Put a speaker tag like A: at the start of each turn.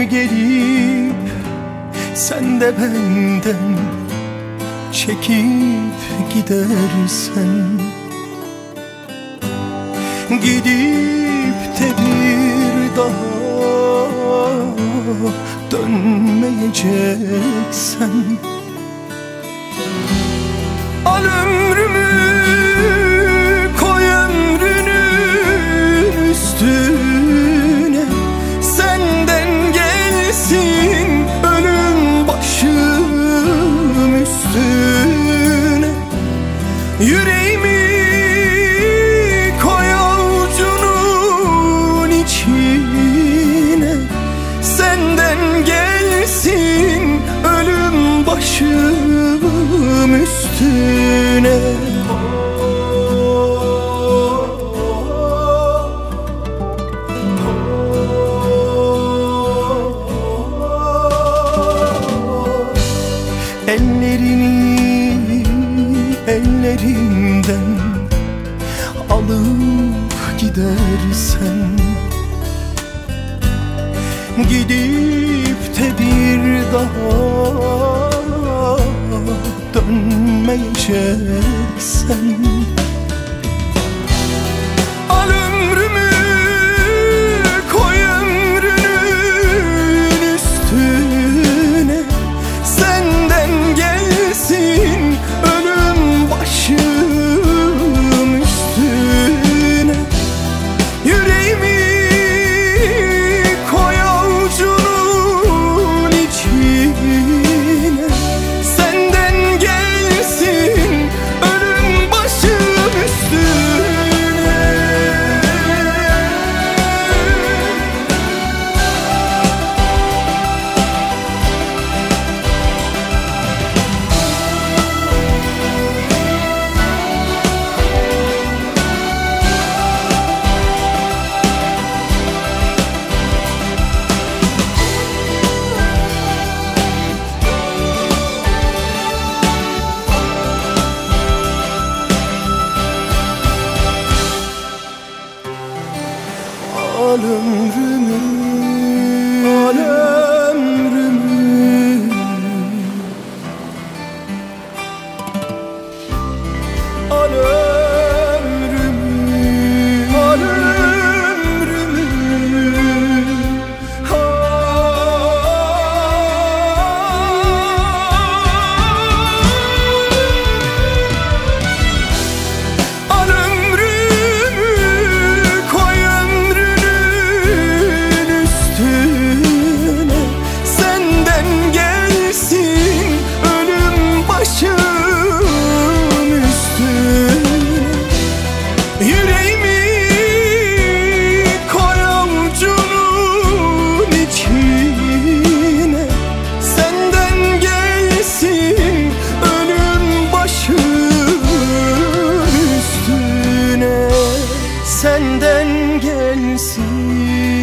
A: gelip sen de benden çekip gidersen, gidip de bir daha dönmeyeceksen, al ömrümü koy ömrünün üstüne, senden gelsin ölüm başım üstüne. Yüreğimi koy avucunun içine, senden gelsin ölüm başım üstüne. Ellerini ellerimden alıp gidersen, gidip de bir daha dönmeyeceksen, al ömrümü koy ömrünün üstüne, senden gelsin ölüm başım üstüne. Yüreğimi koy avucunun içine, senden gelsin ölüm başım üstüne. Al ömrümü, al ömrümü, al ömrümü, al ömrümü, al ömrümü koy ömrünün üstüne, senden gelsin ölüm başım üstüne. Yüreğimi koy avucunun içine, senden gelsin ölüm başım üstüne, senden gelsin